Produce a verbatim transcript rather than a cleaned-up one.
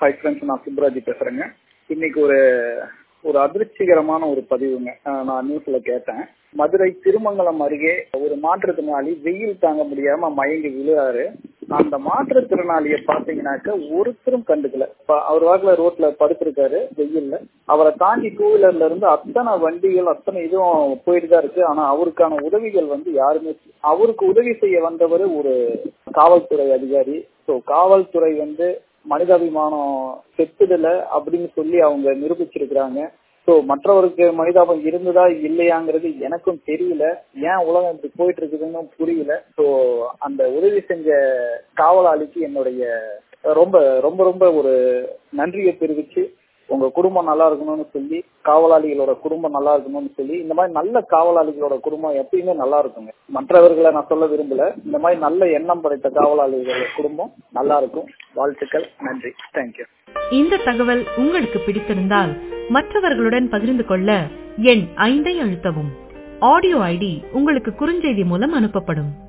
Hi friends, நான் சுப்ராஜ் பேசுறேங்க. இன்னைக்கு ஒரு ஒரு அதிர்ச்சிகரமான ஒரு பதிவுங்க. நான் நியூஸ்ல கேட்டேன். மதுரை திருமங்கலம் அருகே ஒரு மாற்றுத்திறனாளி வெயில் தாங்க முடியாம மயங்கி விழுறாரு. அந்த மாற்றுத்திறனாளியை பாத்தீங்கன்னாக்க ஒருத்தரும் கண்டுக்கல. அவர் வாக்குல ரோட்ல படுத்திருக்காரு வெயில்ல. அவரை தாண்டி டூ வீலர்ல இருந்து அத்தனை வண்டிகள் அத்தனை இதுவும் போயிட்டு தான் இருக்கு. ஆனா அவருக்கான உதவிகள் வந்து யாருமே, அவருக்கு உதவி செய்ய வந்தவர் ஒரு காவல்துறை அதிகாரி. ஸோ காவல்துறை வந்து மனிதாபிமானம் செத்துடல அப்படின்னு சொல்லி அவங்க நிரூபிச்சிருக்கிறாங்க. ஸோ மற்றவருக்கு மனிதாபம் இருந்ததா இல்லையாங்கிறது எனக்கும் தெரியல. ஏன் உலகம் இப்படி போயிட்டு இருக்குதுன்னு புரியல. ஸோ அந்த உதவி செஞ்ச காவலாளிக்கு என்னுடைய ரொம்ப ரொம்ப ரொம்ப ஒரு நன்றியை தெரிவிச்சு, உங்க குடும்பம் நல்லா இருக்கணும்னு சொல்லி, காவலாளிகளோட குடும்பம் நல்லா இருக்கணும்னு சொல்லி, இந்த மாதிரி நல்ல காவலாளிகளோட குடும்பம் எப்பயுமே நல்லா இருக்குங்க. மற்றவர்களை நான் சொல்ல விரும்பல. இந்த மாதிரி நல்ல எண்ணம் படைத்த காவலாளிகளோட குடும்பம் நல்லா இருக்கும். வாழ்த்துக்கள். நன்றி. தேங்க்யூ. இந்த தகவல் உங்களுக்கு பிடித்திருந்தால் மற்றவர்களுடன் பகிர்ந்து கொள்ள எண் ஐந்தை அழுத்தவும். ஆடியோ ஐடி உங்களுக்கு குறுஞ்செய்தி மூலம் அனுப்பப்படும்.